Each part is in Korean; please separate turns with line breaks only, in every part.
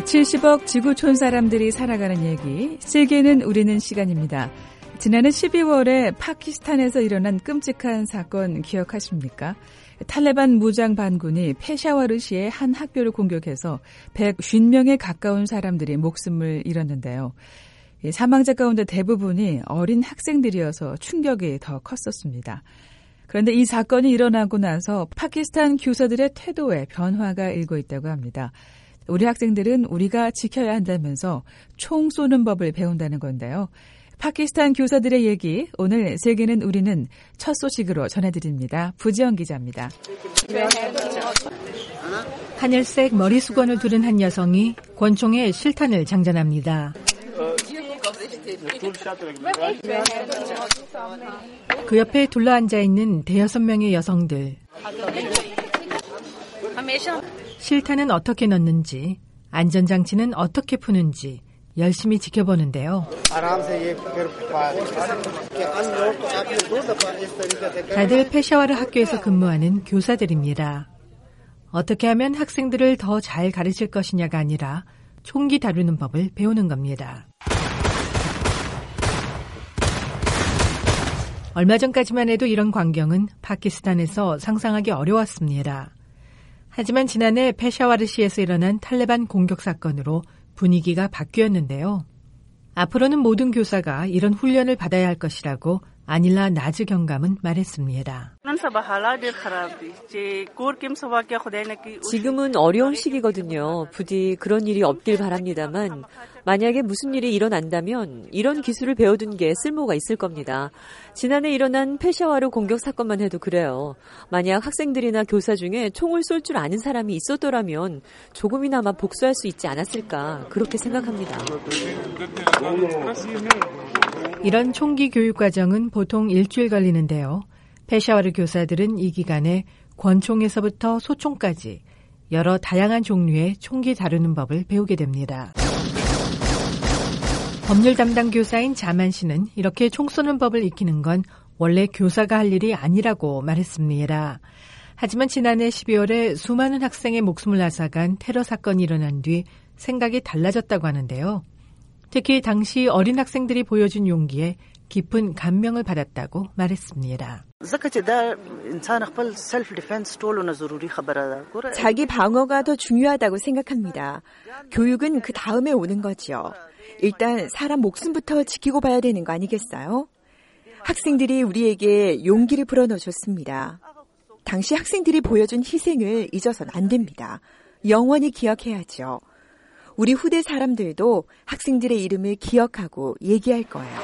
170억 지구촌 사람들이 살아가는 얘기, 세계는 우리는 시간입니다. 지난해 12월에 파키스탄에서 일어난 끔찍한 사건 기억하십니까? 탈레반 무장 반군이 페샤와르시의 한 학교를 공격해서 150명에 가까운 사람들이 목숨을 잃었는데요. 사망자 가운데 대부분이 어린 학생들이어서 충격이 더 컸었습니다. 그런데 이 사건이 일어나고 나서 파키스탄 교사들의 태도에 변화가 일고 있다고 합니다. 우리 학생들은 우리가 지켜야 한다면서 총 쏘는 법을 배운다는 건데요. 파키스탄 교사들의 얘기, 오늘 세계는 우리는 첫 소식으로 전해드립니다. 부지영 기자입니다.
하늘색 머리수건을 두른 한 여성이 권총에 실탄을 장전합니다. 그 옆에 둘러앉아 있는 대여섯 명의 여성들. 실탄은 어떻게 넣는지, 안전장치는 어떻게 푸는지 열심히 지켜보는데요. 다들 페샤와르 학교에서 근무하는 교사들입니다. 어떻게 하면 학생들을 더 잘 가르칠 것이냐가 아니라 총기 다루는 법을 배우는 겁니다. 얼마 전까지만 해도 이런 광경은 파키스탄에서 상상하기 어려웠습니다. 하지만 지난해 페샤와르시에서 일어난 탈레반 공격 사건으로 분위기가 바뀌었는데요. 앞으로는 모든 교사가 이런 훈련을 받아야 할 것이라고 아닐라 나즈 경감은 말했습니다.
지금은 어려운 시기거든요. 부디 그런 일이 없길 바랍니다만 만약에 무슨 일이 일어난다면 이런 기술을 배워둔 게 쓸모가 있을 겁니다. 지난해 일어난 페샤와르 공격 사건만 해도 그래요. 만약 학생들이나 교사 중에 총을 쏠 줄 아는 사람이 있었더라면 조금이나마 복수할 수 있지 않았을까 그렇게 생각합니다.
이런 총기 교육 과정은 보통 일주일 걸리는데요. 페샤와르 교사들은 이 기간에 권총에서부터 소총까지 여러 다양한 종류의 총기 다루는 법을 배우게 됩니다. 법률 담당 교사인 자만 씨는 이렇게 총 쏘는 법을 익히는 건 원래 교사가 할 일이 아니라고 말했습니다. 하지만 지난해 12월에 수많은 학생의 목숨을 앗아간 테러 사건이 일어난 뒤 생각이 달라졌다고 하는데요. 특히 당시 어린 학생들이 보여준 용기에 깊은 감명을 받았다고 말했습니다.
자기 방어가 더 중요하다고 생각합니다. 교육은 그 다음에 오는 거죠. 일단 사람 목숨부터 지키고 봐야 되는 거 아니겠어요? 학생들이 우리에게 용기를 불어넣어줬습니다. 당시 학생들이 보여준 희생을 잊어서는 안 됩니다. 영원히 기억해야죠. 우리 후대 사람들도 학생들의 이름을 기억하고 얘기할 거예요.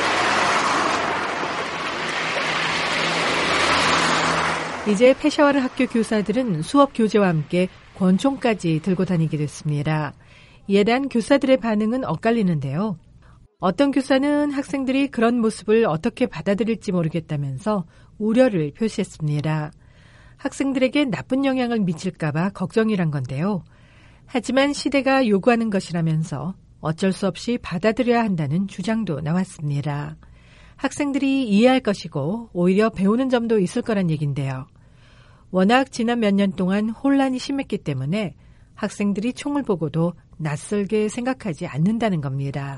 이제 페샤와르 학교 교사들은 수업 교재와 함께 권총까지 들고 다니게 됐습니다. 이에 대한 교사들의 반응은 엇갈리는데요. 어떤 교사는 학생들이 그런 모습을 어떻게 받아들일지 모르겠다면서 우려를 표시했습니다. 학생들에게 나쁜 영향을 미칠까 봐 걱정이란 건데요. 하지만 시대가 요구하는 것이라면서 어쩔 수 없이 받아들여야 한다는 주장도 나왔습니다. 학생들이 이해할 것이고 오히려 배우는 점도 있을 거란 얘긴데요. 워낙 지난 몇 년 동안 혼란이 심했기 때문에 학생들이 총을 보고도 낯설게 생각하지 않는다는 겁니다.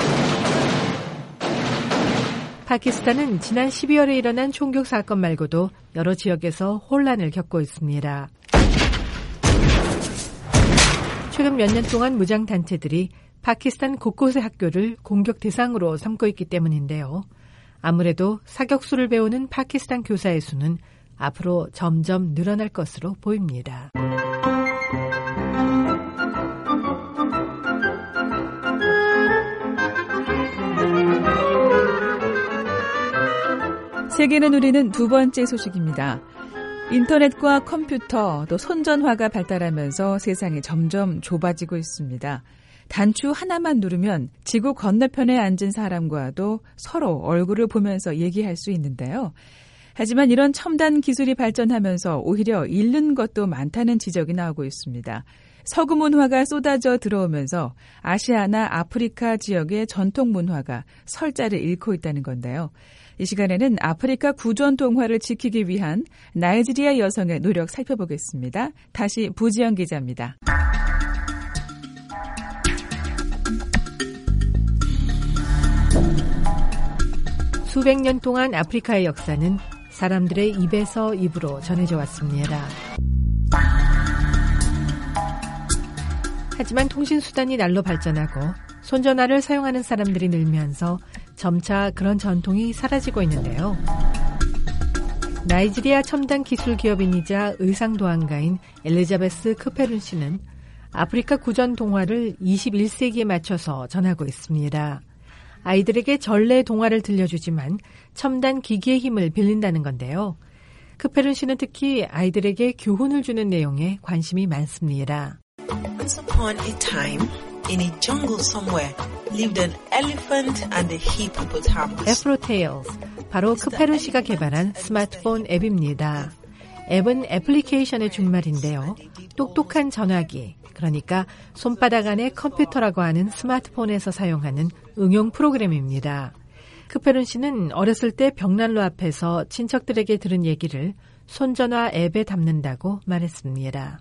파키스탄은 지난 12월에 일어난 총격 사건 말고도 여러 지역에서 혼란을 겪고 있습니다. 최근 몇 년 동안 무장단체들이 파키스탄 곳곳의 학교를 공격 대상으로 삼고 있기 때문인데요. 아무래도 사격수를 배우는 파키스탄 교사의 수는 앞으로 점점 늘어날 것으로 보입니다.
세계는 우리는 두 번째 소식입니다. 인터넷과 컴퓨터 또 손전화가 발달하면서 세상이 점점 좁아지고 있습니다. 단추 하나만 누르면 지구 건너편에 앉은 사람과도 서로 얼굴을 보면서 얘기할 수 있는데요. 하지만 이런 첨단 기술이 발전하면서 오히려 잃는 것도 많다는 지적이 나오고 있습니다. 서구 문화가 쏟아져 들어오면서 아시아나 아프리카 지역의 전통 문화가 설자를 잃고 있다는 건데요. 이 시간에는 아프리카 구전통화를 지키기 위한 나이지리아 여성의 노력 살펴보겠습니다. 다시 부지영 기자입니다.
수백 년 동안 아프리카의 역사는 사람들의 입에서 입으로 전해져 왔습니다. 하지만 통신수단이 날로 발전하고 손전화를 사용하는 사람들이 늘면서 점차 그런 전통이 사라지고 있는데요. 나이지리아 첨단 기술 기업인이자 의상도안가인 엘리자베스 크페룬 씨는 아프리카 구전 동화를 21세기에 맞춰서 전하고 있습니다. 아이들에게 전래 동화를 들려주지만 첨단 기기의 힘을 빌린다는 건데요. 크페룬 씨는 특히 아이들에게 교훈을 주는 내용에 관심이 많습니다.
Once upon a time, in a jungle somewhere, lived an elephant and a hippopotamus.
애프로테일즈, 바로 크페룬 씨가 개발한 스마트폰 앱입니다. 앱은 애플리케이션의 준말인데요. 똑똑한 전화기, 그러니까 손바닥 안에 컴퓨터라고 하는 스마트폰에서 사용하는 응용 프로그램입니다. 크페룬 씨는 어렸을 때 벽난로 앞에서 친척들에게 들은 얘기를 손전화 앱에 담는다고 말했습니다.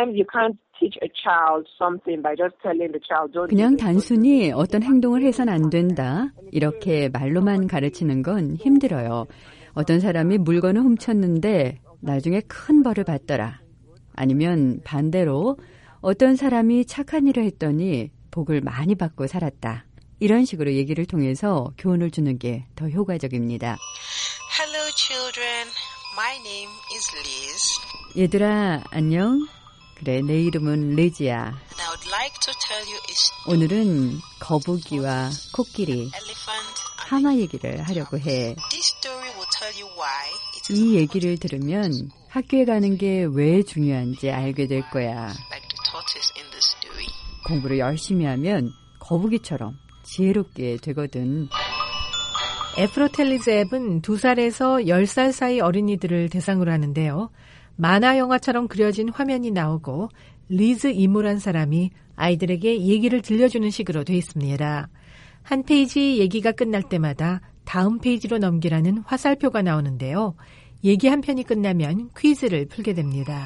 그냥 단순히 어떤 행동을 해선 안 된다, 이렇게 말로만 가르치는 건 힘들어요. 어떤 사람이 물건을 훔쳤는데 나중에 큰 벌을 받더라. 아니면 반대로 어떤 사람이 착한 일을 했더니 복을 많이 받고 살았다. 이런 식으로 얘기를 통해서 교훈을 주는 게 더 효과적입니다.
Hello, children. My name is Liz.
얘들아, 안녕. 그래, 내 이름은 리즈야.
And I would like to tell you a story.
오늘은 거북이와 코끼리, 하마 얘기를 하려고 해.
This story will tell you why it is
이 얘기를 들으면 학교에 가는 게 왜 중요한지 알게 될 거야.
like the tortoise in the story.
공부를 열심히 하면 거북이처럼 지혜롭게 되거든.
애프로텔리즈 앱은 2살에서 10살 사이 어린이들을 대상으로 하는데요. 만화 영화처럼 그려진 화면이 나오고 리즈 이모란 사람이 아이들에게 얘기를 들려주는 식으로 돼 있습니다. 한 페이지 얘기가 끝날 때마다 다음 페이지로 넘기라는 화살표가 나오는데요. 얘기 한 편이 끝나면 퀴즈를 풀게 됩니다.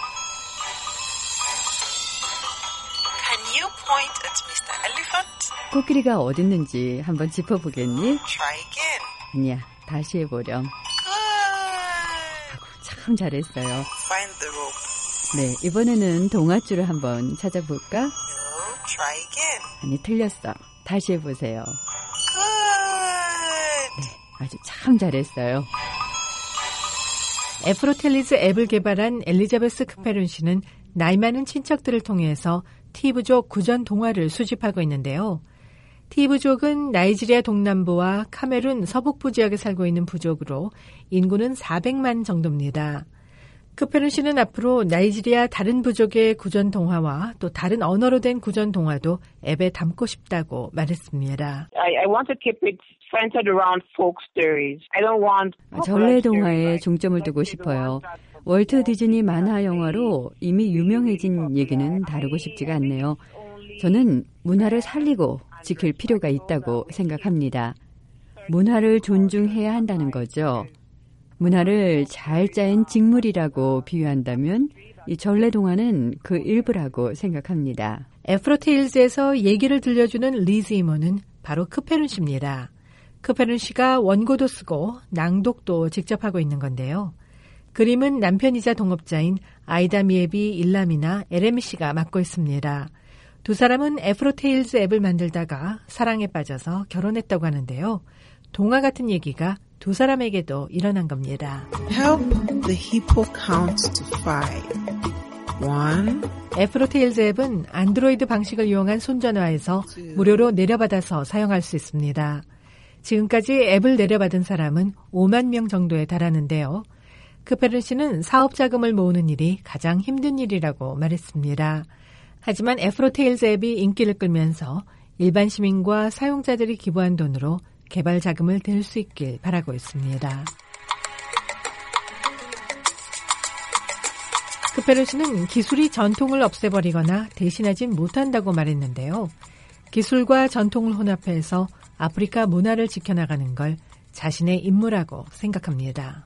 Can you point at Mr. Elephant?
코끼리가 어딨는지 한번 짚어보겠니?
Try again.
아니야, 다시 해보렴.
Good.
참 잘했어요.
Find the rope.
네, 이번에는 동아줄을 한번 찾아볼까?
No, try again.
아니, 틀렸어. 다시 해보세요.
Good.
아주 참 잘했어요.
애프로텔리즈 앱을 개발한 엘리자베스 크페룬 씨는 나이 많은 친척들을 통해서 티부족 구전 동화를 수집하고 있는데요. 티부족은 나이지리아 동남부와 카메룬 서북부 지역에 살고 있는 부족으로 인구는 400만 정도입니다. 크페룬 씨는 앞으로 나이지리아 다른 부족의 구전 동화와 또 다른 언어로 된 구전 동화도 앱에 담고 싶다고 말했습니다.
I want to keep it centered around folk stories. I don't want
전래 동화에 중점을 두고 싶어요. 월트 디즈니 만화 영화로 이미 유명해진 얘기는 다루고 싶지가 않네요. 저는 문화를 살리고 지킬 필요가 있다고 생각합니다. 문화를 존중해야 한다는 거죠. 문화를 잘 짜인 직물이라고 비유한다면 이 전래 동화는 그 일부라고 생각합니다.
애프로테일즈에서 얘기를 들려주는 리즈 이모는 바로 크페룬 씨입니다. 크페룬 씨가 원고도 쓰고 낭독도 직접 하고 있는 건데요. 그림은 남편이자 동업자인 아이다 미에비 일람이나 에레미 씨가 맡고 있습니다. 두 사람은 애프로테일즈 앱을 만들다가 사랑에 빠져서 결혼했다고 하는데요. 동화 같은 얘기가 두 사람에게도 일어난 겁니다.
Help the hippo count to 5. 1.
애프로테일즈 앱은 안드로이드 방식을 이용한 손전화에서 무료로 내려받아서 사용할 수 있습니다. 지금까지 앱을 내려받은 사람은 5만 명 정도에 달하는데요. 크페룬 씨는 사업 자금을 모으는 일이 가장 힘든 일이라고 말했습니다. 하지만 애프로테일즈 앱이 인기를 끌면서 일반 시민과 사용자들이 기부한 돈으로 개발 자금을 댈 수 있길 바라고 있습니다. 크페룬 씨는 기술이 전통을 없애버리거나 대신하진 못한다고 말했는데요. 기술과 전통을 혼합해서 아프리카 문화를 지켜나가는 걸 자신의 임무라고 생각합니다.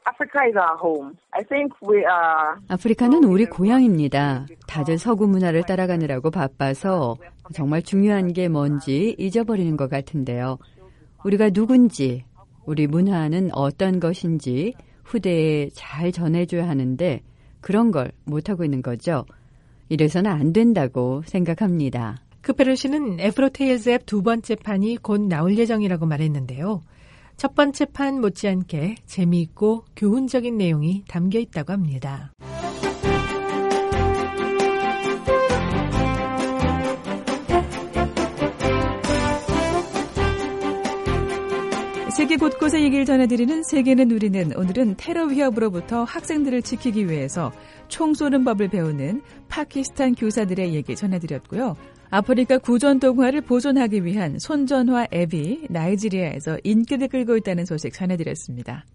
아프리카는 우리 고향입니다. 다들 서구 문화를 따라가느라고 바빠서 정말 중요한 게 뭔지 잊어버리는 것 같은데요. 우리가 누군지, 우리 문화는 어떤 것인지 후대에 잘 전해줘야 하는데 그런 걸 못하고 있는 거죠. 이래서는 안 된다고 생각합니다.
크페르 씨는 애프로테일즈 앱 두 번째 판이 곧 나올 예정이라고 말했는데요. 첫 번째 판 못지않게 재미있고 교훈적인 내용이 담겨 있다고 합니다.
세계 곳곳의 얘기를 전해드리는 세계는 우리는 오늘은 테러 위협으로부터 학생들을 지키기 위해서 총 쏘는 법을 배우는 파키스탄 교사들의 얘기 전해드렸고요. 아프리카 구전 동화를 보존하기 위한 손전화 앱이 나이지리아에서 인기를 끌고 있다는 소식 전해드렸습니다.